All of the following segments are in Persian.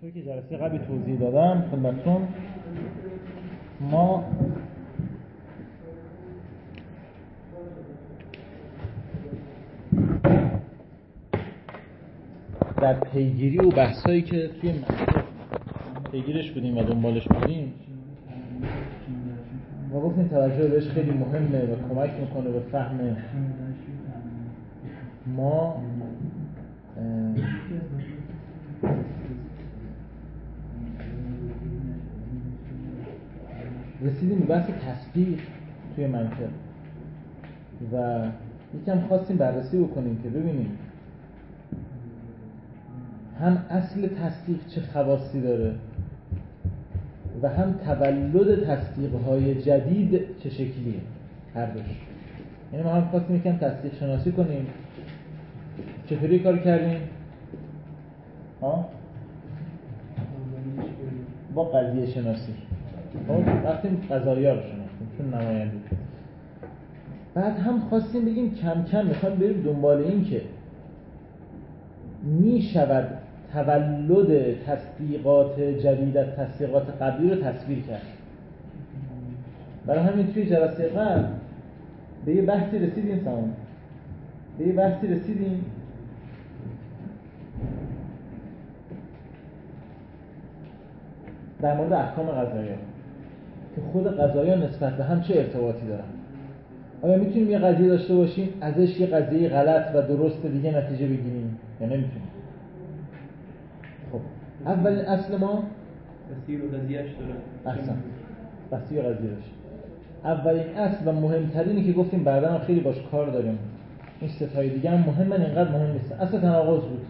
همونطور که جلسه قبلی توضیح دادم خدمتتون، ما در پیگیری و بحثایی که توی منطق پیگیرش بودیم و دنبالش بودیم و گفتیم توجه بهش خیلی مهمه و کمک میکنه به فهم ما رسیدیم به بحث تصدیق توی منطق و یکم خواستیم بررسی بکنیم که ببینیم هم اصل تصدیق چه خواصی داره و هم تولد تصدیق‌های جدید چه شکلیه، هر دوش. یعنی ما هم خواستیم یکم تصدیق شناسی کنیم. چطوری کار کردیم؟ با قضیه شناسی. رفتیم قضایا رو شناختیم چون نماینده. بعد هم خواستیم بگیم کم کم میخوایم بریم دنبال این که میشود تولد تصدیقات جدید از تصدیقات قبلی رو تصویر کرد. برای همین توی جلسه قبل به یه بحثی رسیدیم در مورد احکام قضایا که خود قضایا نسبت به هم چه ارتباطی دارن. آیا میتونیم یه قضیه داشته باشیم ازش یه قضیه غلط و درست دیگه نتیجه بگیریم یا نمیتونیم؟ خب اولین اصل ما بسیار و قضیهش داره. بسیار قضیه داشت. اولین اصل و مهمترینی که گفتیم بعدا هم خیلی باش کار داریم، این ستای دیگه هم مهمن، اینقدر مهم نیست. اصل تناقض بود.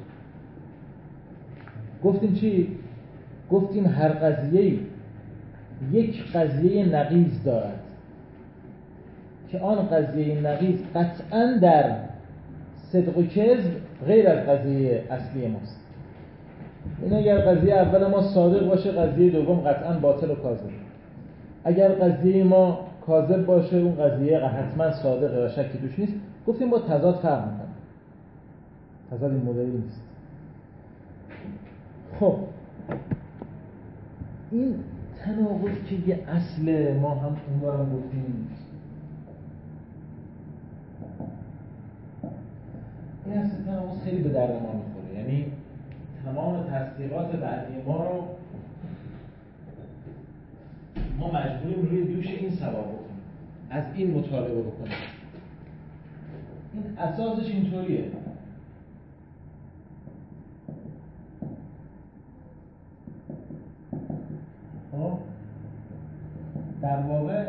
گفتیم چی؟ گفتیم هر قضیه‌ای یک قضیه نقیض دارد که آن قضیه نقیض قطعاً در صدق و کذب غیر از قضیه اصلی ماست. این اگر قضیه اول ما صادق باشه، قضیه دوم قطعاً باطل و کاذب. اگر قضیه ما کاذب باشه، اون قضیه حتماً صادقه و شکی توش نیست. گفتیم با تضاد فرق میکنه. تضاد این مدلی نیست. خب این تناقض که یه اصل ما هم اونوارم گفتیم، این اصل تناقض خیلی به درد ما میخوره. یعنی تمام تصدیقات بعدی ما رو ما مجبوریم روی دوش این سوار بکنیم، از این مطالبه بکنیم. این اساسش اینطوریه. در واقع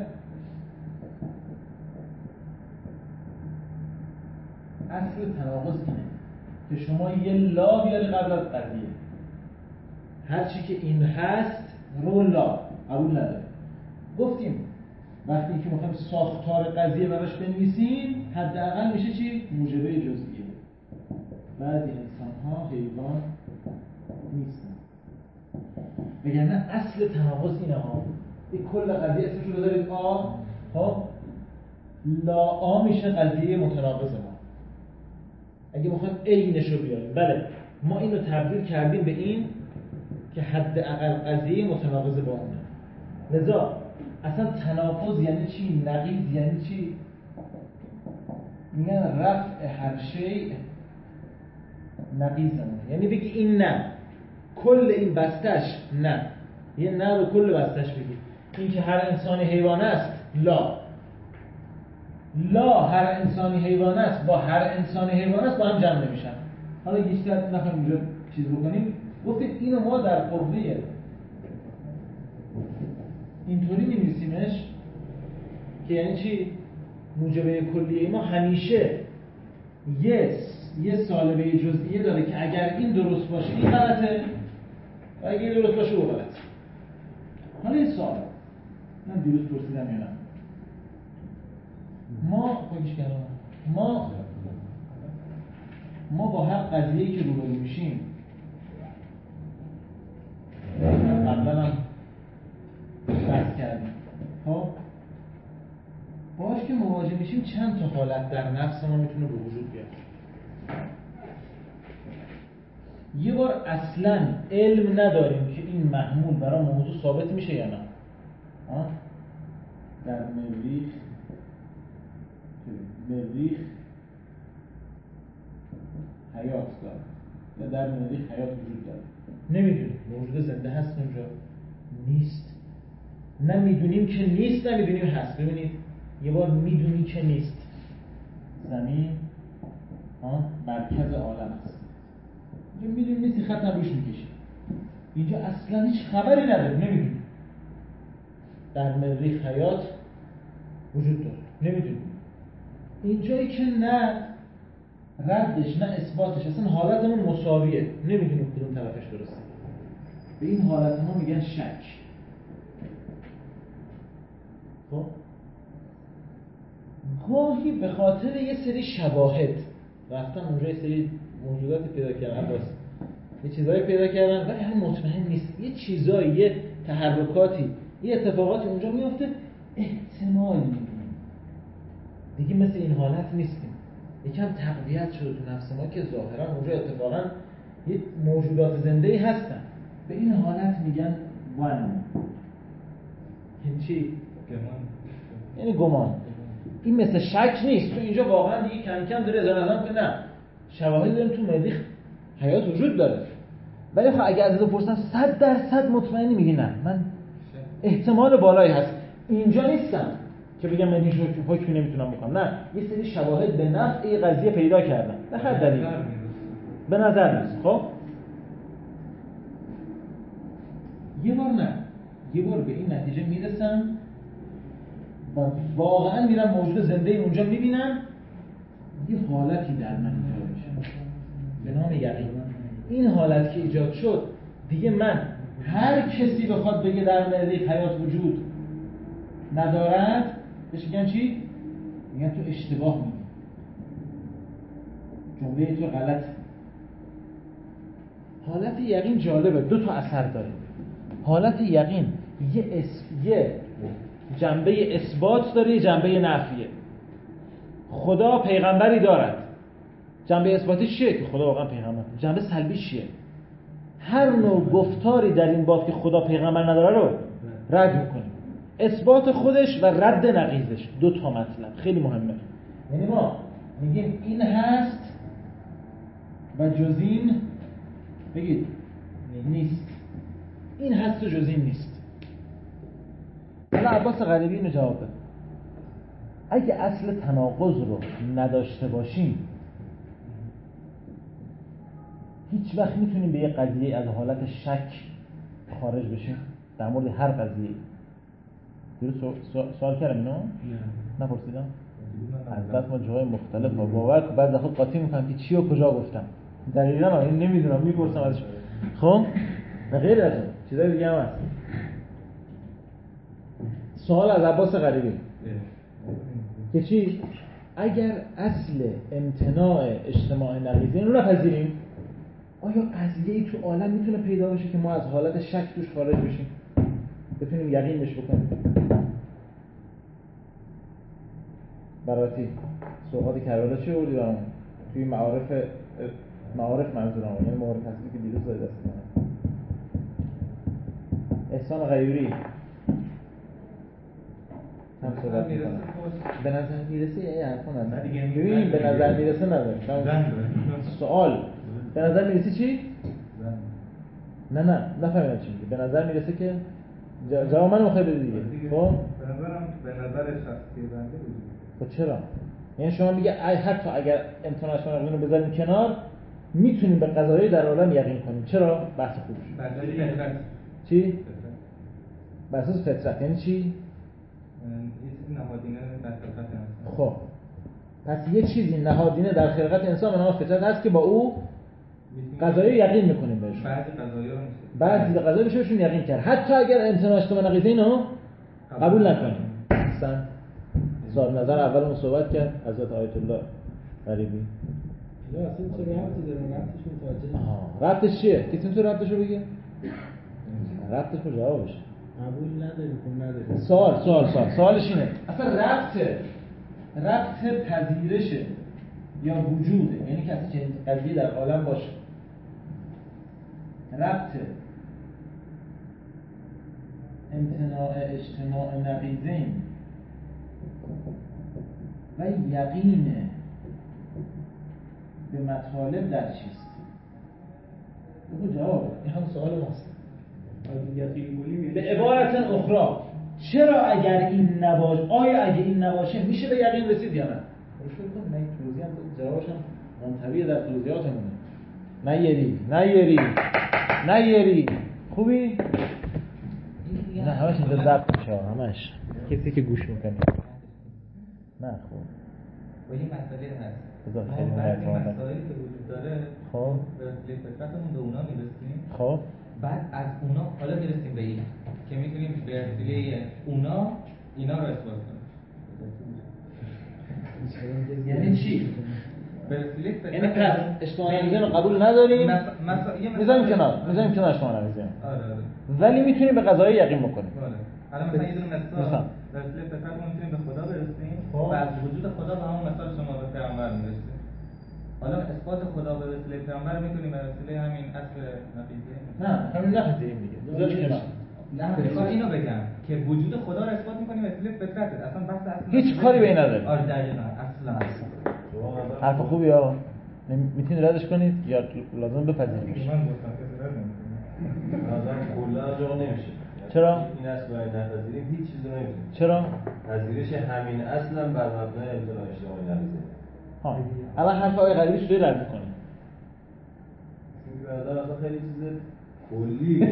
اصل تناقض اینه که شما یه لا بیاری قبل از قضیه. هر چی که این هست رو لا قبول نداره. گفتیم وقتی که میخوایم ساختار قضیه براش بنویسیم حداقل میشه چی؟ موجبه جزئیه. بعضی انسان‌ها حیوان نیستن. وگرنه اصل تناقض اینه ها. این کل قضیه اسمش رو بذارید آ، خب لا آ میشه قضیه متناقض ما. اگه بخوایم عینش رو بیاریم، بله ما اینو تبدیل کردیم به این که حداقل قضیه متناقض با اونه. لذا اصلا تناقض یعنی چی؟ نقیض یعنی چی؟ میگن رفع هر شیء نقیض نمونه. یعنی بگی این نه، کل این بستش نه، یه نه رو کل بستش بگی. این که هر انسانی حیوان است لا هر انسانی حیوان است با هر انسانی حیوان است با هم جمع نمیشن. حالا بیشتر نخواهیم اینجا چیز بکنیم. گفتیم اینو ما در قوه اینطوری می‌نویسیمش که یعنی چی؟ موجبه کلیه ما همیشه یه سالبه جزئیه داره که اگر این درست باشه این غلطه و اگر این درست باشه او غلطه. حالا یه سوال من دیروز پرسیدم یا نه، ما با هر قضیه‌ای که روبرو میشیم، قبلا هم بحث کردیم، خب باهاش که مواجه میشیم چند تا حالت در نفس ما میتونه به وجود بیاد. یه بار اصلا علم نداریم که این محمول برای موضوع ثابت میشه یا نه. در مریخ حیات داره یا در مریخ حیات وجود داره، نمیدونیم موجود زنده هست اونجا نیست، نمیدونیم که نیست، نمیدونیم هست. ببینید یه بار میدونی که نیست، زمین مرکز عالم است، اینجا میدونیم نیستی، خط هم روش میکشی. اینجا اصلا هیچ خبری نداریم، نمیدونیم در مریخ حیات وجود داره، نمیدونیم. اینجایی که نه ردش نه اثباتش، اصلا حالتمون مساویه، نمیدونیم کدوم طرفش درسته. به این حالت ما میگن شک. خب گاهی به خاطر یه سری شواهد رفتن اونجا، یه سری موجوداتی پیدا کردن، یه چیزایی پیدا کردن ولی هم مطمئن نیست، یه چیزایی، یه تحرکاتی، یه اتفاقاتی اونجا میفته، احتمال میدیم دیگه مثل این حالت نیستیم، یکم تقویت شده تو نفس ما که ظاهرا اونجا اتفاقا یه موجودات زنده‌ای هستن. به این حالت میگن وان. این چی؟ یعنی گمان. این مثل شک نیست، تو اینجا واقعا دیگه کم کم داره اظهار نظر که نه شواهدی داریم تو مریخ حیات وجود داره، ولی خب اگه از تو پرسن 100% مطمئنی میگی نه، من احتمال بالایی هست اینجا نیستم که بگم من هیچ حکمی نمیتونم بکنم، نه یه سری شواهد به نفع این قضیه پیدا کردم به هر دلیل به نظر نیست. خب یه بار به این نتیجه میرسم و واقعا میرم موجود زنده اونجا میبینم، یه حالتی در من ایجاد میشه به نام یقین. این حالت که ایجاد شد دیگه من هر کسی بخواد بگه در مریخ حیات وجود ندارد بهش میگن چی؟ میگن تو اشتباه میگی، جمله تو غلط. حالت یقین جالبه، دو تا اثر داره. حالت یقین یه جنبه اثبات داره، یه جنبه نفیه. خدا پیغمبری دارد، جنبه اثباتی چیه؟ که خدا واقعا پیغمبر. جنبه سلبی چیه؟ هر نوع گفتاری در این باب که خدا پیغمبر نداره رو رد میکنیم. اثبات خودش و رد نقیضش، دو تا مطلب خیلی مهمه. یعنی ما میگیم این هست و جز این بگید نیست، این هست و جز این نیست. حالا عباس غریبی اینو جواب بده. اگه اصل تناقض رو نداشته باشیم هیچ وقت میتونیم به یه قضیه از حالت شک خارج بشیم در مورد هر قضیه. سوال کردم اینو؟ نپرسیدم؟ از ما جاهای مختلف با باور که بعد خود قاطی میکنم که چی و کجا گفتم دقیقا این نمیدونم، میپرسم ازش. خب و غیر از اون چیزای دیگه هم هست. سوال از عباس غریبی که چی؟ اگر اصل امتناع اجتماع نقیضین رو نپذیریم، آیا قضیه‌ای تو عالم میتونه پیدا بشه که ما از حالت شک توش خارج بشیم بتونیم یقین بهش بکنیم؟ براتی سوغات کربلا چی آوردی برامون؟ توی معارف منظورم، یعنی معارف تصویری که دیروز داده دست من. احسان غیوری هم صحبت میکنم. به نظر میرسه یه حرفا نداره. ببینیم به نظر میرسه نداره. سوال به نظر میرسه چی؟ نه نفهمیدم چی میگه. به نظر میرسه که جواب منو میخوای بدی دیگه. خب به نظرم به نظر شخصی بنده بود. خب چرا؟ یعنی شما میگه حتی اگر امتناعش رو بذاریم کنار میتونیم به قضایی در عالم یقین کنیم. چرا؟ بحث خوبه. فطرت. چی؟ بر اساس فطرت یعنی چی؟ یه چیزی نهادینه در فطرت انسان. خب پس یه چیزی نهادینه در خلقت انسان به نام فطرت هست که با او قضایی یقین میکنیم بهش. بعضی قضایی بهشون یقین کرد حتی اگر امتناعش به نقیضه اینو قبول نکنیم. مثلا صاحب نظر اولمون صحبت کرد حضرت آیت الله غریبی. یا اصلا چه ربطی داره؟ ربطش متوجه. ربطش چیه؟ کسی میتونه ربطش رو بگه؟ ربطش رو جوابش قبول نداریم که نداریم. سوالش اینه اصلا ربط پذیرشه یا وجوده، یعنی که اصلا چنین قضیه در عالم باشه. ربط امتناع اجتماع نقیضین و یقین به مطالب در چیست؟ بگو جواب. این هم سوال ماست. به عبارت اخرى چرا اگر این نباشه، آیا اگه این نباشه میشه به یقین رسید یا نه؟ روشو کن. من توضیح هم جوابش هم منطبیه در توضیحاتمونه. نیری خوبی؟ نه همش اینجا ضبط میشه، همش کسی که گوش میکنه. نه خوب و این مسئله هست. خیلی بعضی مسائلی که وجود داره خب به وسیله فطرتمون به اونا میرسیم. خب بعد از اونا حالا میرسیم به این که میتونیم به وسیله اونا اینا رو اثبات کنیم. یعنی چی؟ به وسیله یعنی پس اجتماع نقیضین رو قبول نداریم، میذاریم کنار اجتماع نقیضین. آره. ولی میتونیم به قضایی یقین بکنیم. آره. الان مثلا یه دونه مثال به وسیله فطرتمون میتونیم به خدا برسیم و از وجود خدا به همون مثال شما به پیامبر میرسیم. حالا اثبات خدا به وسیله پیامبر میتونیم به وسیله همین اصل نقیضیه. نه همین نخواهیم دیگه. نه میخوام اینو بگم که وجود خدا رو اثبات می‌کنیم به وسیله فطرت. اصلا بحث اصلا هیچ کاری به این نداره. آره دقیقاً اصلا. حرف خوبی ها. میتونید ردش کنید یا لازم بپذیریمش؟ من گفتم که رد نمی‌کنم. لازم کلا جا نمیشه. چرا؟ این اصل باید نپذیریم هیچ چیزی نمی‌تونیم. چرا؟ پذیرش همین اصلا بر مبنای امتناع اجتماعی نقیضه. ها الان حرف آقای غریبی شده رد می‌کنیم. به نظر اصلا خیلی چیز کلی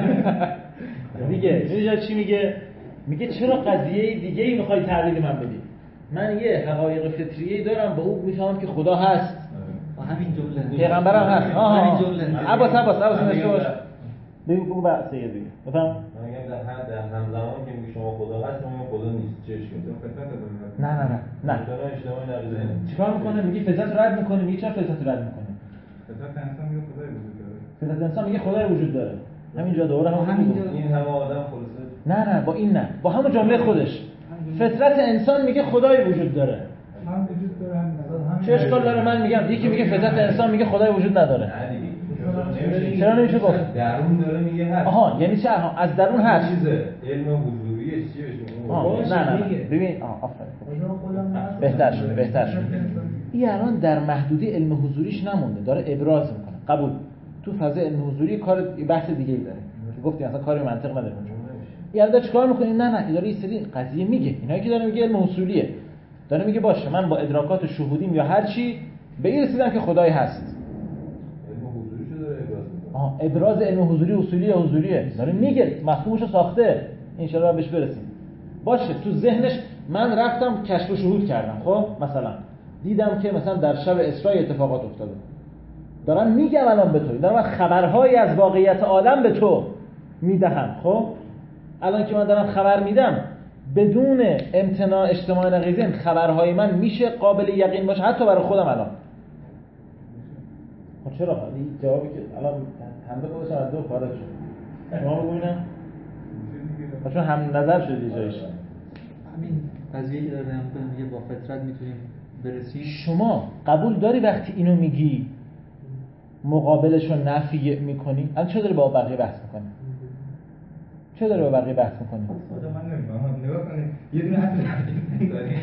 دیگه اینجا چی میگه چرا قضیه دیگه ای میخوای تحلیل من بدی؟ من یه حقایق فطریه‌ای دارم با اون میفهمم که خدا هست با همین جمله پیغمبرم هست. همین جمله عباس نشته باش. بگو بحث یه دیگه بفهم. من میگم در همزمان که میگه شما خدا هست من خدا نیست چش کنید. نه امتناع اجتماعی نقیضه. چیکار میکنه؟ میگه فطرت رد میکنه. میگه چرا فطرت رد میکنه؟ فطرت انسان میگه خدای وجود داره. فطرت انسان میگه خدای وجود داره. همینجا دوره همینجا این همه آدم خلاصه نه با این نه، با همون جمله خودش. فطرت انسان میگه خدای وجود داره. هم وجود داره هم نداره. چه اشکال داره؟ من میگم یکی میگه فطرت انسان میگه خدای وجود نداره. نه دیگه چرا نمیشه گفت؟ درون داره میگه هست. آها یعنی چه؟ از درون هست. چیزه علم حضوریه چیه بهش نه ببین آفرین بهتر شد. این الان در محدوده علم حضوریش نمونده، داره ابراز میکنه. قبول. تو فضای علم حضوری کار بحث دیگه ای داره. گفتی اصلا کاری منطق نداره اونجا. یعنی چیکار میکنه؟ نه داره یه سری قضیه میگه. اینایی که داره میگه علم اصولیه. داره میگه باشه من با ادراکات شهودیم یا هر چی به این رسیدم که خدای هست. علم حضوریشو داره ابراز میکنه. ابراز علم حضوری اصولی یا حضوریه. داره میگه مفهومشو ساخته. ان شاء الله بهش برسیم. باشه تو ذهنش من رفتم کشف و شهود کردم. خب مثلا دیدم که مثلا در شب اسراء اتفاقات افتاده. دارم میگم الان به تو. دارم خبرهایی از واقعیت عالم به تو میدهم. خب الان که من دارم خبر میدم بدون امتناع اجتماع نقیضین خبرهای من میشه قابل یقین باشه حتی برای خودم الان. خب چرا؟ این جوابی که الان حمده خودش از دو خارج شد. شما رو ببینم چون هم نظر شد یه جایش. همین قضیه که داره میگه با فطرت میتونیم برسیم. شما قبول داری وقتی اینو میگی مقابلش رو نفی میکنی؟ الان چه داری با بقیه بحث میکنی؟ چه داری با بقیه بحث میکنی؟ من نمیفهمم. نگاه کنید یه دونه اصل نقیض داریم.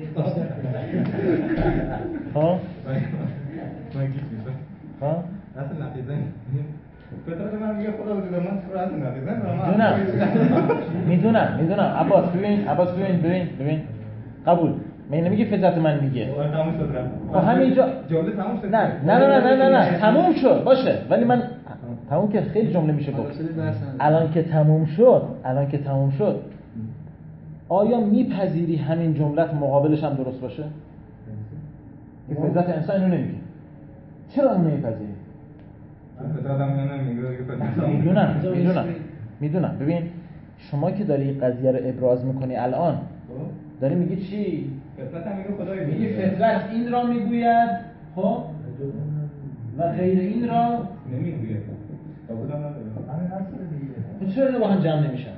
ها؟ من گیج میشم. ها؟ اصل نقیضه فطرت من میگه خدا وجود من تو اصل نقیضه. میدونم عباس ببین قبول. من نمیگه فطرت من میگه. تموم شد. خب همینجا جمله تموم شد. نه تموم شد باشه ولی من تموم که خیلی جمله میشه گفت. الان که تموم شد آیا میپذیری همین جملت مقابلش هم درست باشه؟ که فطرت انسان اینو نمیگه. چرا اون نمیپذیری؟ میدونم. ببین شما که داری قضیه رو ابراز میکنی الان داری میگی چی؟ فطرت هم میگه خدای میگی فطرت این را میگوید خب و غیر این را نمیگوید. همین اصل دیگه. چرا با هم جمع نمیشن؟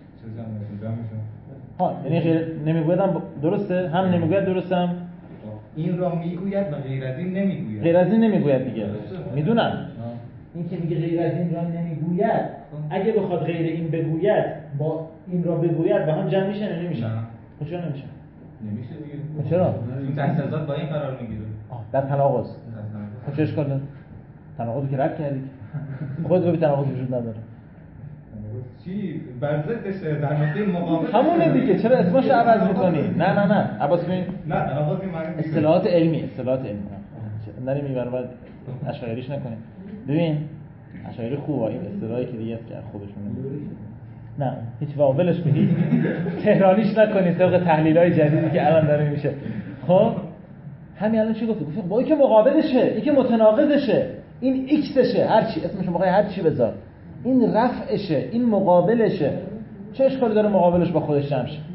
یعنی غیر نمیگویدم درسته؟ هم نمیگوید درسته هم این را میگوید و غیر از این نمیگوید. غیر از این نمیگوید دیگه. میدونم. این که میگه غیر از این را نمیگوید میگوید اگه بخواد غیر این بگوید با این را بگوید با هم جمع میشن یا نمیشن؟ نه. چرا نمیشن؟ نمیشه دیگه. چرا؟ این تحصیلات با این قرار میگیره. در تناقض. چه اشکال داره؟ تناقضی که رد کردی. خودت ببین تناقض وجود نداره. چی؟ بر ضدشه در نقطه مقابل. همونه دیگه، چرا اسمش عوض می‌کنی؟ نه عباس ببین. نه تناقضی معنی اصطلاحات علمی. نریم میبرم بعد اشعاریش نکنیم. ببین اشعاری خوبه، این اصطلاحی که دیگه است که خودشون نه هیچ واولش به هیچ تهرانیش نکنید طبق تحلیل‌های جدیدی که الان داره میشه. خب همین الان چی گفتم با این که مقابلشه، این که متناقضشه، این ایکسشه، هر چی اسمش موقع هر چی بذار، این رفعشه، این مقابلشه، چه اشکالی داره مقابلش با خودش جمع شه؟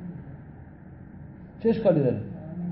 چه اشکالی داره؟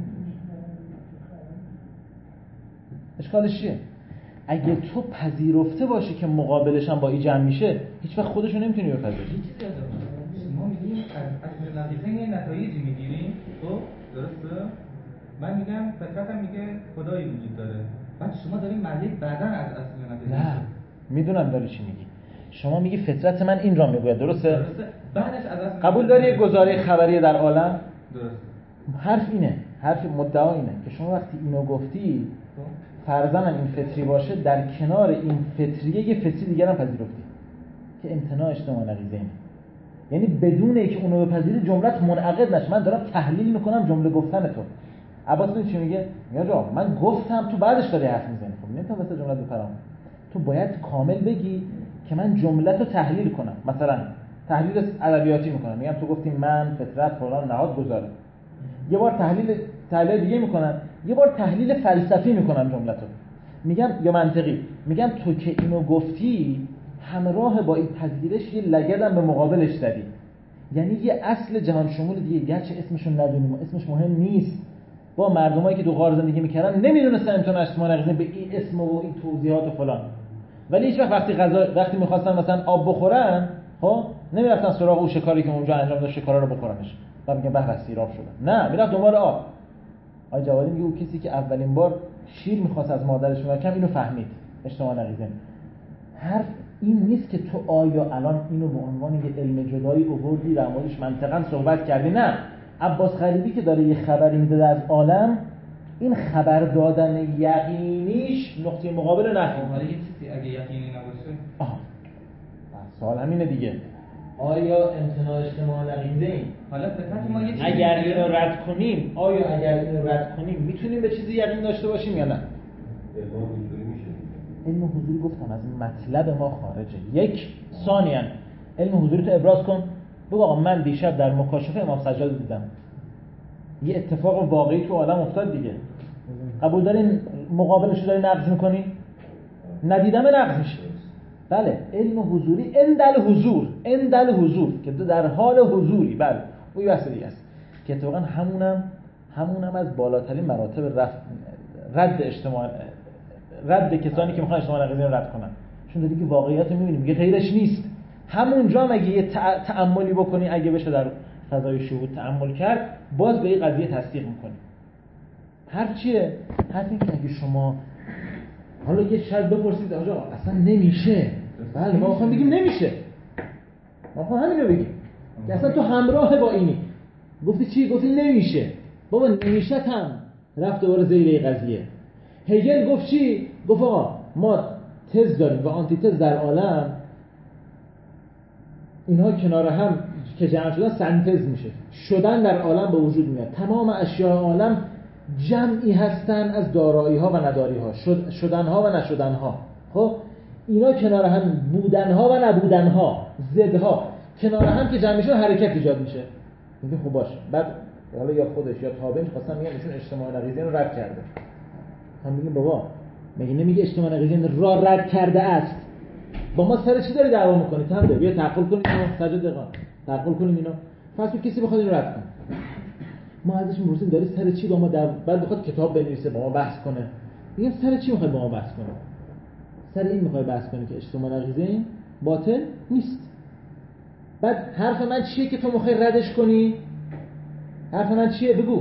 اشکالش چیه؟ اگه تو پذیرفته باشی که مقابلش هم با این جمع میشه، هیچ وقت خودشو نمیتونی بپذیری. ما میگیم از نتیجه نتایجی میگیریم، خب درسته؟ من میگم فطرتم میگه خدایی وجود داره. بعد شما دارین معنی بعداً از اصل نتیجه. نه میدونم داری چی میگی. شما میگی فطرت من این را میگوید، درسته؟ بعدش از اصل قبول داری گزاره خبری در عالم؟ درسته. حرف اینه، حرف مدعا اینه که شما وقتی اینو گفتی فرضاً این فطری باشه، در کنار این فطریه یه فطری دیگر هم پذیرفتی که امتناع اجتماع نقیضه اینه. یعنی بدون اینکه اونو بپذیری جملت منعقد نشه. من دارم تحلیل میکنم جمله گفتن تو. عباس ببین چی میگه؟ میگه آقا من گفتم تو بعدش داری حرف میزنی. خب نمیتونم واسه جمله بپرم. تو باید کامل بگی که من جمله‌تو تحلیل کنم. مثلا تحلیل ادبیاتی میکنم، میگم تو گفتی من فطرت فلان نهاد گذاره. یه بار تحلیل دیگه میکنم، یه بار تحلیل فلسفی میکنم جمله‌تو. میگم یا منطقی، میگم تو که اینو گفتی همراه با این پذیرش یه لگدم به مقابلش زدی. یعنی یه اصل جهان شمول دیگه، گرچه اسمشون ندونیم، اسمش مهم نیست. با مردمایی که تو غار زندگی میکردن نمیدونستن امتناع اجتماع نقیضه به این اسم و این توضیحات و فلان. ولی هیچ وقتی میخواستن مثلا آب بخورن، خب نمیرفتن سراغ اون شکاری که اونجا انجام داشت شکارا رو بخورنش. بعد میگن به بس سیراب شدن. نه، میرفت دنبال آب. آقای جوادی میگه اون کسی که اولین بار شیر میخواست از مادرش بگیره اینو فهمید اجتماع نقیضه. حرف این نیست که تو آیا الان اینو به عنوان یه علم جدایی آوردی در موردش منطقاً صحبت کردی. نه، عباس غریبی که داره یه خبری میده از عالم، این خبر دادن یقینیش نقطه مقابل نفی. حالا یه چیزی اگه یقینی نباشه، سوال همینه دیگه. آیا امتناع اجتماع نقیضه این؟ حالا فطرت ما یه چیزی اگر اینو رد کنیم، میتونیم به چیزی یقین داشته باشیم یا نه؟ علم حضوری گفتم از مطلب ما خارجه. یک ثانیاً علم حضوری تو ابراز کن. بگو آقا من دیشب در مکاشفه امام سجاد دیدم. یه اتفاق واقعی تو عالم افتاد دیگه. قبول دارین مقابلش رو داری نقض میکنی؟ ندیدم نقض میشه. بله، علم حضوری اندل حضور که در حال حضوری، بله اون یه بحث دیگه است که اتفاقا همونم از بالاترین مراتب رد کسانی که میخوان اجتماع نقیضه رو رد کنن. چون داری که واقعیت رو میبینیم میگه غیرش نیست. همونجا هم اگه یه تأملی بکنی، اگه بشه در فضای شهود تأمل کرد، باز به این قضیه تصدیق میکنی. حرف چیه؟ حرف این که اگه شما حالا یه شاید بپرسید آقا اصلا نمیشه. بله ما میخوایم بگیم نمیشه. ما میخوایم همین رو بگیم که اصلا تو همراه با اینی. گفتی چی؟ گفتی نمیشه. بابا نمیشه هم رفت دوباره زیر قضیه. هگل گفت چی؟ گفت آقا ما تز داریم و آنتی تز در عالم، اینها کنار هم که جمع شدن سنتز میشه. شدن در عالم به وجود میاد. تمام اشیاء عالم جمعی هستن از دارایی ها و نداری ها، شدن ها و نشدن ها. خب اینا کنار هم بودن ها و نبودن ها، ضدها کنار هم که جمع میشن حرکت ایجاد میشه. میگه خب باشه. بعد حالا یا خودش یا تابعش خواستن میگن ایشون اجتماع نقیضه رو رد کرده. هم میگیم بابا مگه نمیگه اجتماع نقیضه را رد کرده است؟ با ما سر چی داری دعوا میکنی؟ تمام بیا تعقل کنیم اینو، سجاد دقیقاً تعقل کنیم اینو. فرض کسی بخواد اینو رد کنه، ما ازش میپرسیم داری سر چی با ما بعد بخواد کتاب بنویسه با ما بحث کنه، میگم سر چی میخوای با ما بحث کنه؟ سر این میخوای بحث کنی که اجتماع نقیضه این باطل نیست. بعد حرف من چیه که تو میخوای ردش کنی؟ حرف من چیه؟ بگو.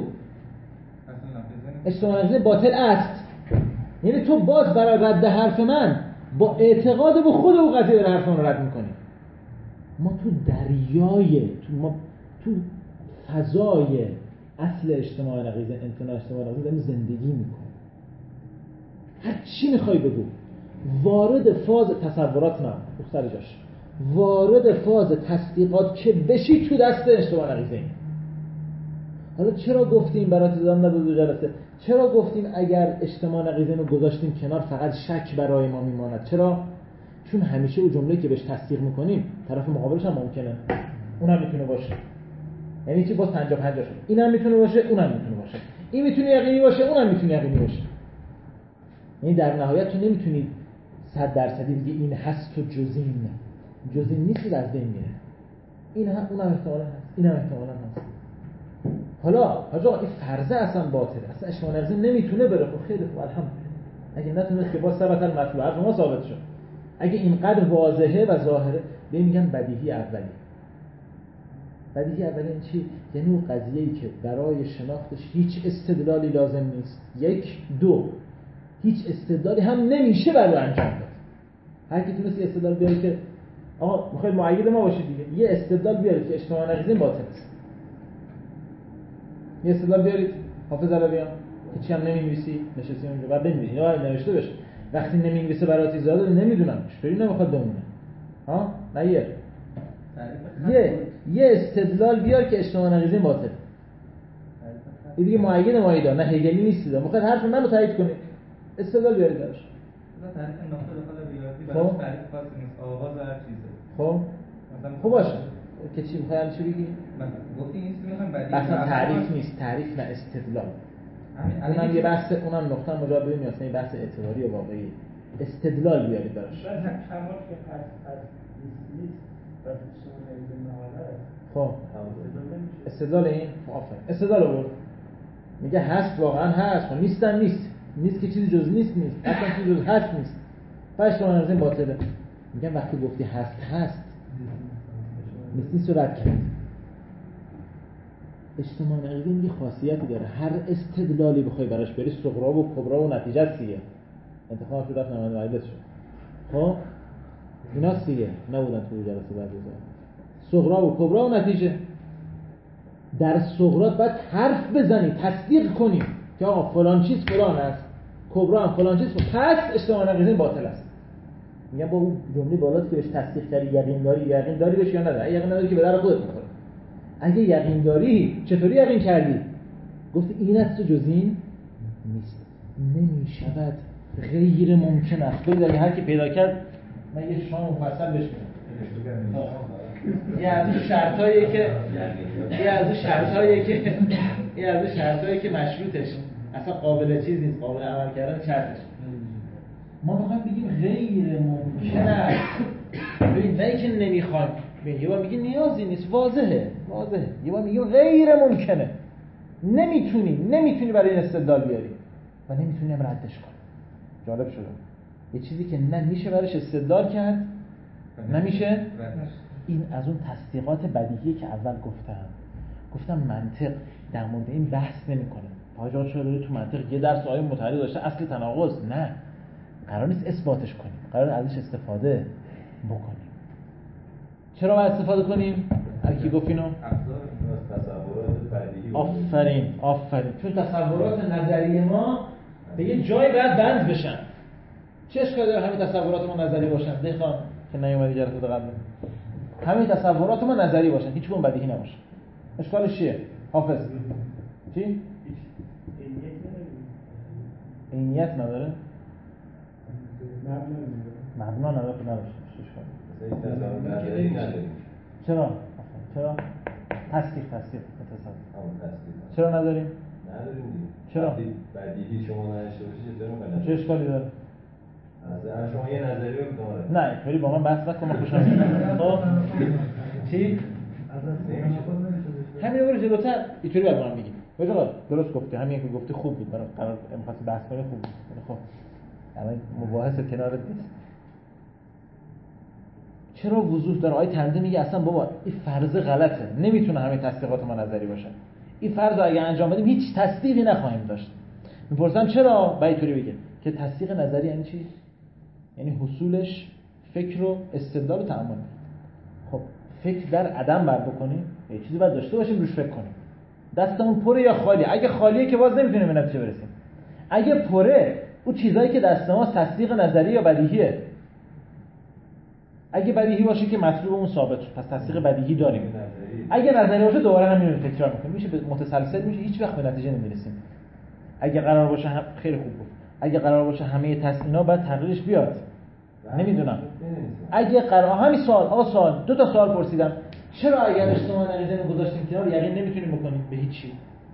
اجتماع نقیضه باطل است. یعنی تو باز برای رد حرف من با اعتقاد به خود او قضیه داره حرفمون رو رد میکنیم. ما تو دریای تو فضای اصل اجتماع نقیضه، امتناع اجتماع نقیضه داریم زندگی میکنیم. هر چی میخوای بگو، وارد فاز تصورات نه سر جاش، وارد فاز تصدیقات که بشی تو دست اجتماع نقیضه این. حالا چرا گفتیم برات دادم نداد دو جلسه، چرا گفتیم اگر اجتماع نقیضه رو گذاشتیم کنار فقط شک برای ما میماند؟ چرا؟ چون همیشه اون جمله‌ای که بهش تصدیق میکنیم طرف مقابلش هم ممکنه اونم میتونه باشه، یعنی چی؟ باز 50-50 شد، اینم میتونه باشه اونم میتونه باشه، این میتونه یقینی باشه اونم میتونه یقینی باشه. یعنی در نهایت تو نمیتونی 100% بگی این هست و جزئی نیست از بین میره، این هم اونم احتمالاً هست اینم احتمالاً هست. حالا حاجا این فرضه اصلا باطله، اصلا اجتماع نقیضه نمیتونه بره. خب خیلی خوب الحمدلله، اگه نتونست که با ثبت المطلوب حرف ما ثابت شد. اگه اینقدر واضحه و ظاهره به میگن بدیهی اولی. بدیهی اولی این چی؟ یعنی اون قضیه‌ای که برای شناختش هیچ استدلالی لازم نیست. 1 2 هیچ استدلالی هم نمیشه برای انجام داد. هر کی تونست یه استدلال بیاره که آقا میخواید مؤید ما باشید دیگه، یه استدلال بیارید که اجتماع نقیضه باطل است. یه استدلال بیارید حافظ علویان که چی هم نمی‌نویسی نشستی اونجا بعد بنویسی یا نوشته بشه. وقتی نمی‌نویسه برات ایجاد نمیدونم چطوری نمیخواد بمونه. ها نه یه استدلال بیار که اجتماع نقیضه باطل. این دیگه مؤید مؤیدا نه هگلی نیست، میخواد حرف منو تایید کنه استدلال بیارید براش. تعریف نقطه داخل ریاضی براش تعریف خاصی نیست، آغاز هر چیزه. خب خب باشه که چی میخوام چی بگی؟ مثلا گفتی این میخوام بدیهی اصلا تعریف نیست، تعریف نه استدلال. اونم یه بحث، اونم نقطه مجابه میاد، این بحث اعتباری و واقعی. استدلال بیارید براش. کمال که از نیست بس شما این مقاله خب استدلال این آفرین استدلال آورد، میگه هست واقعا هست، خب نیستن نیست که چیزی جز نیست اصلا چیزی جز هست نیست. پس شما از این باطله. میگم وقتی گفتی هست نیست رو رد کرد. اجتماع نقیضه یه خاصیتی داره، هر استدلالی بخوای براش بری صغرا و کبرا و نتیجه سیه انتخاب شد رفت نماینده مجلس شد. خب اینا سیه نبودن تو جلسه بعد صغرا و کبرا و نتیجه. در صغرات باید حرف بزنی تصدیق کنی که آقا فلان چیز فلان است، کبرا هم فلان چیز، پس اجتماع نقیضه باطل است. میگم با اون جمله بالاست که بهش تصدیق کردی یقین داری بهش یا نه؟ یقین نداری که به در خودت میخوره. اگه یقین داری چطوری یقین کردی؟ گفتی این است و جز این نیست، نمیشود، غیر ممکن است. ببین اگه هر کی پیدا کرد من یه شام مفصل بهش میگم. یه از شرطایی که مشروطش اصلا قابل چیز نیست، قابل عمل کردن شرطش. ما میخوایم بگیم غیر ممکن است. ببین نه که نمیخوایم، یه بار میگی نیازی نیست، واضحه. یه بار میگیم غیر ممکنه، نمیتونی برای این استدلال بیاری و نمیتونی هم ردش کنی. جالب شده یه چیزی که نه میشه برایش استدلال کرد نمیشه. این از اون تصدیقات بدیهی که اول گفتم منطق در مورد این بحث نمیکنه. حاجا شده تو منطق یه درس آیه متعلق داشته اصل تناقض، نه، قرار نیست اثباتش کنیم، قرار ازش استفاده بکنیم. چرا باید استفاده کنیم؟ هر کی گفت اینو؟ آفرین چون تصورات نظری ما به یه جای باید بند بشن. چه اشکالی داره همین تصورات ما نظری باشن؟ دقیقاً که نیومدی جلسه قبل همین تصورات ما نظری باشن، هیچ کدوم بدیهی نباشه. اشکالش چیه؟ حافظ چی؟ عینیت نداره؟ مبنا نداره که نداشته چرا؟ تصدیق چرا نداریم؟ چرا؟ بدیهی شما نداشته باشید چه اشکالی داره؟ شما یه نظریه بکنید. نه اینطوری با من بحث نکن، من خوشم میاد. خب چی؟ همین رو جلوتر اینطوری بعد من میگیم. بجا درست گفتی، همین که گفتی خوب بود، برای قرار می‌خواست بحث کنی خوب بود. خب الان مباحث کنارت نیست. چرا وضوح داره؟ آیه تنزیه میگه اصلا بابا این فرض غلطه، نمیتونه همین تصدیقات ما نظری باشه. این فرض رو اگه انجام بدیم هیچ تصدیقی نخواهیم داشت. میپرسم چرا؟ باید اینطوری بگه که تصدیق نظری یعنی چی؟ یعنی حصولش فکر و استدلال و تأمل. خب فکر در عدم بر بکنیم، یه چیزی باید داشته باشیم روش فکر کنیم. دستمون پره یا خالی؟ اگه خالیه که باز نمیتونیم به نتیجه برسیم. اگه پره، اون چیزایی که دست ماست تصدیق نظری یا بدیهیه. اگه بدیهی باشه که مطلوبمون ثابت شد، پس تصدیق بدیهی داریم. اگه نظری باشه دوباره همین رو تکرار میکنیم، میشه متسلسل، میشه هیچ وقت به نتیجه نمیرسیم. اگه قرار باشه خیلی خوب بود. اگه قرار باشه همه تسلینا بعد تغییرش بیاد، نمیدونم. اگه قرار همین سوال دو تا سوال پرسیدم، چرا اگر اجتماع نقیضه رو گذاشتیم کنار یقین نمیتونیم بکنیم به هیچی؟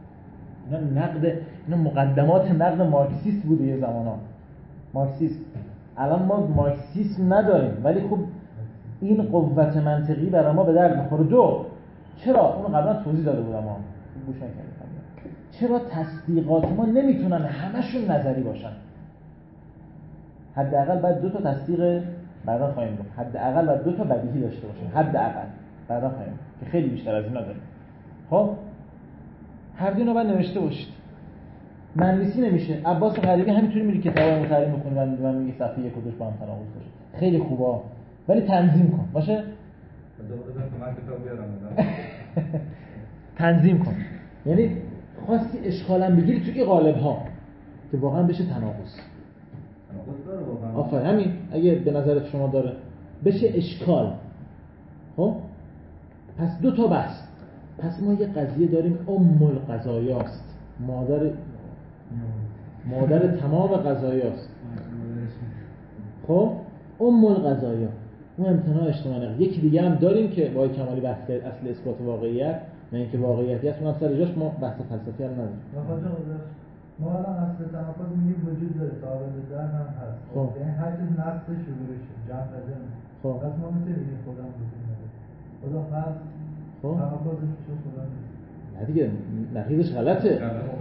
اینا مقدمات نقد مارکسیست بوده یه زمانا. مارکسیسم. الان ما مارکسیسم نداریم، ولی خب این قوت منطقی برای ما به درد میخوره. دو، چرا اون قبلا توضیح داده بودم، ما گوش نکردیم. چرا تصدیقات ما نمیتونن همشون نظری باشن؟ حداقل باید دو تا تصدیق بعدا خواهیم گفت. حداقل باید دو تا بدیهی داشته باشیم. حداقل بعدا خواهیم که خیلی بیشتر از اینا داریم. خب هر دو اینا باید نوشته باشید. منویسی نمیشه. عباس غریبی همینطوری میری کتابو مترجم می‌کنی و من میگه صفحه 1 و 2 با هم تناقض داره. خیلی خوبه ولی تنظیم کن. باشه؟ تنظیم کن. یعنی خواستی اشکالم بگیری تو این قالب‌ها که واقعا بشه تناقض. داره واقعا. آفرین، همین اگه به نظرت شما داره بشه اشکال. خب پس دو تا بس. پس ما یه قضیه داریم القضایاست، مادر تمام قضایاست. خب القضایا اون امتناع اجتماع نقیض. یکی دیگه هم داریم که با کمالی بحث اصل اثبات واقعیت، نه اینکه واقعیتی هست، اونم سر جاش، ما بحث فلسفی هم نداریم. ما الان اصل تناقض میگیم وجود داره، ثابت در هم هست. خب یعنی هر چیز نقص شروعشه، جمع نجم. خب پس ما میتونیم بگیم خدا وجود نداره. خدا هست. خب تناقضش میشه خدا نیست. نه دیگه نقیضش غلطه.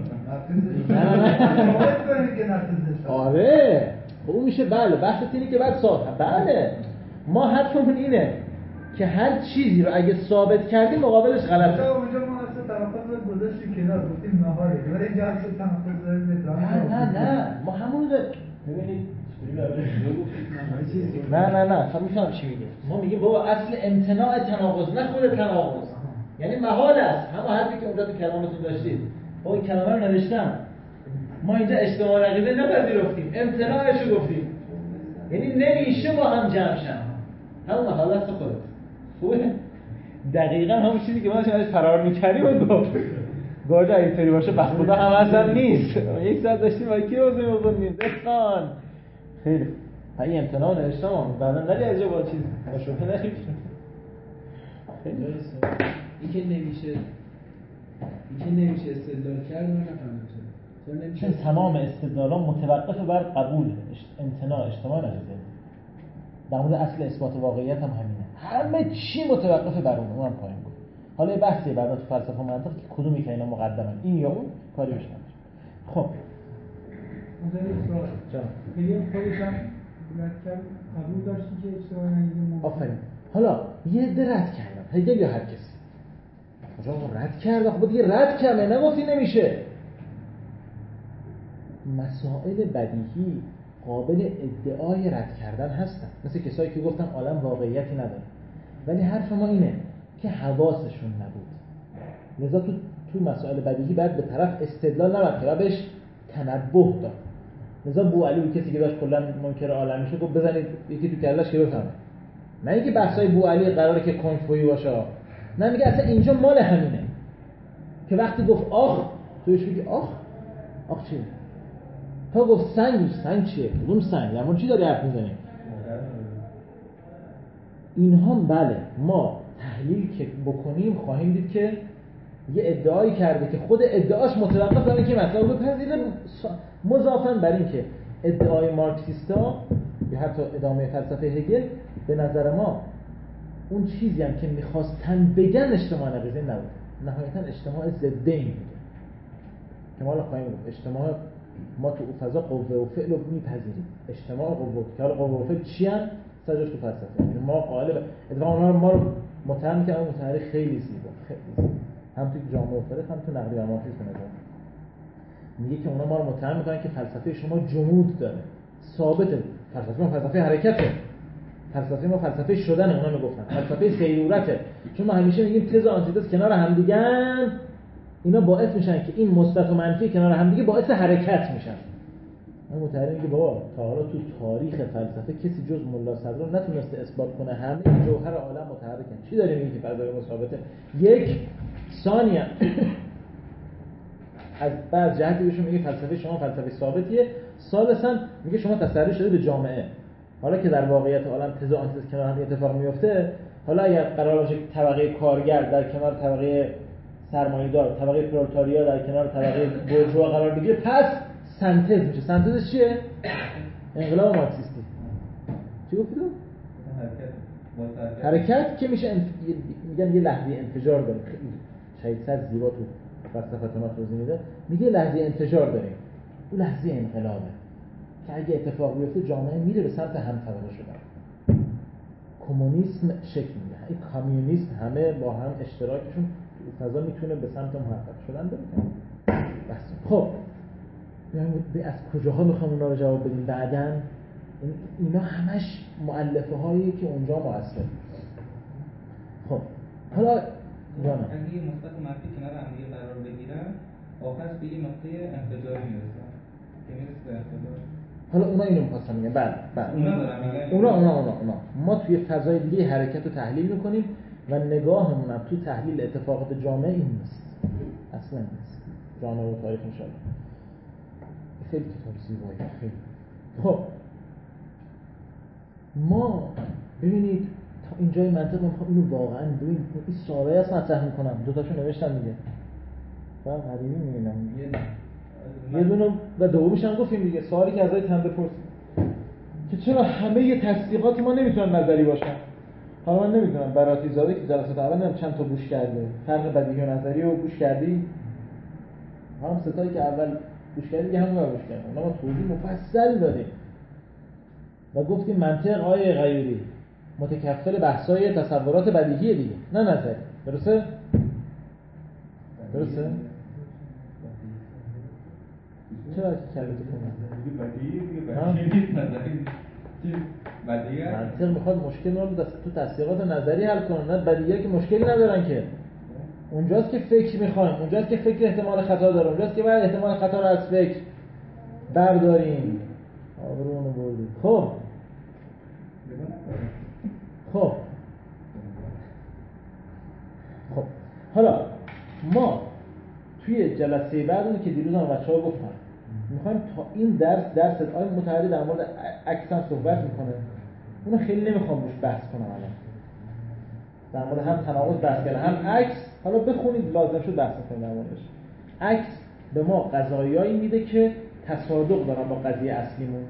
نه. آره خب اون میشه بله. بحث اینه که بعد ثابت. بله ما حرفمون اینه که هر چیزی رو اگه ثابت کردیم مقابلش غلطه. اونجا ما اصلا تناقض گذاشتیم کنار، گفتیم نهاره. ولی اینجا اصلا تناقض داریم. نه ما همون رو ببینید. نه خب میفهم چی میگه. ما میگیم بابا اصل امتناع تناقض، نه خود تناقض. یعنی محال است. همون حرفی که اونجا تو کلامتون داشتید. با این کلمه رو نوشتم. ما اینجا اجتماع نقیضه نپذیرفتیم، امتناعش رو گفتیم. یعنی نمیشه با هم جمع شن. همون محال است خودت. خوبه؟ دقیقاً همون چیزی که ما داشتیم فرار می‌کردیم و گفت. گاجا اینطوری باشه بخ خدا هم اصلا نیست. یک ساعت داشتیم با کی موضوع می‌خوندیم. دقیقاً. خیلی. این امتناع نوشتم بعداً ولی از جا با چیز شوخی نشید. خیلی این که نمیشه استدلال کرد من نفهمیدم چون تمام استدلال‌ها متوقف بر قبول امتناع اجتماع نقیضه. در مورد اصل اثبات واقعیت هم همینه. همه چی متوقف بر اونم پایین بود. حالا یه بحثیه بعدا تو فلسفه و منطق که کدومی که اینا مقدمن، این یا اون، کاری بهش نداره. خب اونجا یه سوال میگم خودش هم رد کرد قبول داشتی که اجتماع نقیضه. آفرین. حالا یه عده رد کردن. هگل یا هر کسی. کجا رد کرد؟ خب دیگه رد کردن، نگفتی نمیشه. مسائل بدیهی قابل ادعای رد کردن هستن، مثل کسایی که گفتن عالم واقعیتی نداره، ولی حرف ما اینه که حواسشون نبود. لذا تو مسائل بدیهی بعد به طرف استدلال نبرد که بهش تنبه داد. لذا بوعلی کسی که داشت کلا منکر عالم میشه گفت بزنید یکی تو کلهش که بفهمه. نه اینکه بحثای بوعلی قراره که کنفویی باشه، نه میگه اصلا اینجا مال همینه که وقتی گفت آخ توش میگه آخ چیه؟ تا گفت سنگ چیه؟ کدوم سنگ؟ در مورد چی داری حرف میزنی؟ اینها بله ما تحلیل که بکنیم خواهیم دید که یه ادعایی کرده که خود ادعاش متوقف بر اینکه مطلب رو بپذیره، مضافاً بر اینکه ادعای مارکسیستا یا حتی ادامه فلسفه هگل به نظر ما اون چیزی هم که میخواستن بگن اجتماع نقیضه نبود، نهایتاً اجتماع ضدین بوده که ما خواهیم گفت اجتماع ما تو فضا قوه و فعل رو میپذیریم. اجتماع قوه که حالا قوه و فعل چی ان؟ سرجاش تو فلسفه. یعنی ما قائل اتفاقا اونا ما رو متهم میکنن متحرک خیلی زیبا. هم تو جامعه فقه هم تو نقدی و مارکسیسم نظر میگه که اونا ما رو متهم میکنن که فلسفه شما جمود داره. ثابته فلسفه ما فلسفه حرکته، فلسفه ما فلسفه شدن، اونا میگفتن فلسفه سیرورته. چون ما همیشه میگیم تز و آنتیتز کنار هم دیگه‌ن، اینا باعث میشن که این مثبت و منفی کنار هم دیگه باعث حرکت میشن. من متحرم میگه بابا تا حالا تو تاریخ فلسفه کسی جز ملا صدرا نتونسته اثبات کنه همه جوهر عالم متحرکن. چی داری میگی که فضای ثابته؟ یک ثانیه از بعض جهتی بهشون میگه فلسفه شما فلسفه ثابتیه، ثالثاً میگه شما تسری شده به جامعه. حالا که در واقعیت عالم تز و آنتیتز کنار هم اتفاق میفته، حالا اگر قرار باشه طبقه کارگر در کنار طبقه سرمایه‌دار، طبقه پرولتاریا در کنار طبقه بورژوا قرار بگیره، پس سنتز میشه. سنتز چیه؟ انقلاب مارکسیستی. چی گفتی تو؟ حرکت که میشه میگن یه لحظه انفجار داره. خیلی شاید صد زیبا تو فلسفه ما توضیح میده، میگه لحظه انفجار داریم، اون لحظه انقلابه که اگه اتفاق بیفته جامعه میره به سمت همطبقه شدن. کمونیسم شکل میده، این کامیونیست همه با هم اشتراکشون تو فضا میتونه به سمت محقق شدن بره. بس خب از کجاها میخوام اونا رو جواب بدیم بعداً؟ اینا همش مؤلفه هایی که اونجا مؤثر. خب حالا اگه یه مثبت و منفی کنار هم دیگه قرار بگیرن، آخرش به یه نقطه انفجاری میرسن که میرسه به انفجار. حالا اونا اینو می‌خواستن میگن. بله اونا ما توی فضای دیگه حرکت رو تحلیل میکنیم و نگاهمون هم تو تحلیل اتفاقات جامعه این نیست، اصلا نیست. جامعه و تاریخ انشاءالله خیلی کتاب زیبایی. خیلی خب ما ببینید تا اینجای منطق میخوام اینو واقعا ببینید این سوالایی هست مطرح میکنم، دوتاشو نوشتم دیگه من غریبی میبینم یه دونه و دومیش هم گفتیم دیگه. سوالی که ازای تن بپرسیم که چرا همه ی تصدیقات ما نمیتونن نظری باشن. حالا من نمیدونم براتی زاده که جلسات اول نمیدونم چند تا گوش کرده، فرق بدیهی و نظری رو گوش کردی؟ هم ستایی که اول گوش کردی همون رو گوش کردی. اونا ما توضیح مفصل دادیم و گفتیم منطق آیه غیوری متکفل بحثای تصورات بدیهی دیگه، نه نظری. درسته؟ درسته؟ چرا از کلمه بدیهی منطق میخواد مشکل رو تو تصدیقات نظری حل کنه، نه بدیهی که مشکلی ندارن که. اونجاست که فکر میخوایم، اونجاست که فکر احتمال خطا داره، اونجاست که باید احتمال خطا رو از فکر برداریم. آبرونو بردیم. خب حالا ما توی جلسه بعدی که دیروز هم بچه‌ها گفتن میخوایم تا این درس آقای متحری در مورد عکس هم صحبت میکنه، اونو خیلی نمیخوام روش بحث کنم الان. در مورد هم تناقض بحث کردن هم عکس، حالا بخونید لازم شد بحث کنیم در موردش. عکس به ما قضایایی میده که تصادق دارن با قضیه اصلیمون.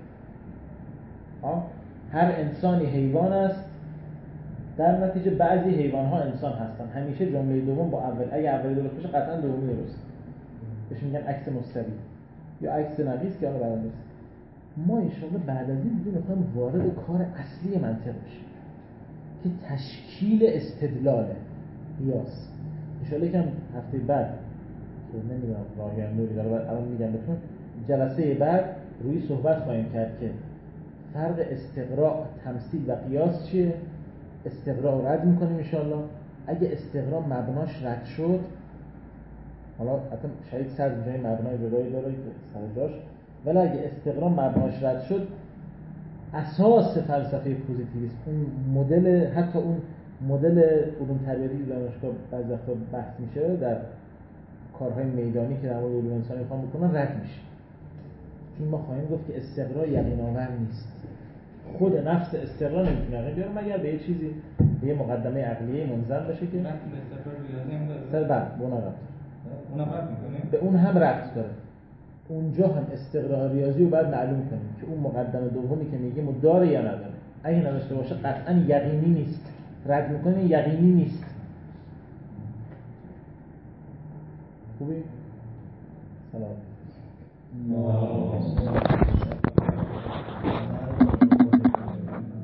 هر انسانی حیوان است، در نتیجه بعضی حیوان‌ها انسان هستن. همیشه جمله دوم با اول، اگه اولی درست باشه قطعا دومی درست. بهش میگن عکس مستوی یا عکس نقیض که حالا بعدا نیست. ما ان شاءالله بعد از این دیگه می‌خوایم وارد کار اصلی منطق بشیم که تشکیل استدلاله، قیاس. ان شاءالله یکم هفته بعد که نمیدونم راهی نوری داره الان میگم بهتون، جلسه بعد روی صحبت خواهیم کرد که فرق استقراء، تمثیل و قیاس چیه. استقراء رو رد میکنیم انشاءالله. اگه استقراء مبناش رد شد، حالا حتی شاید صد جای مبنای جدایی داره که سر جاش، ولی اگه استقراء مبناش رد شد، اساس فلسفه پوزیتیویسم، اون مدل، حتی اون مدل علوم تربیتی که دانشگاه بعضی وقتا بحث میشه در کارهای میدانی که در مورد علوم انسانی میخوام بکنن، رد میشه. چون ما خواهیم گفت که استقراء یقین آور نیست. خود نفس استقراء نمیتونه یقین بیاره مگر به یه چیزی، به یه مقدمه عقلیه منظم بشه که استقراء ریاضی هم داره. سر بعد به اون ربط میکنه. به اون هم ربط داره. اونجا هم استقراء ریاضی رو باید معلوم کنیم که اون مقدمه دومی که میگیم داره یا نداره. اگه نداشته باشه قطعا یقینی نیست. رد میکنه یقینی نیست.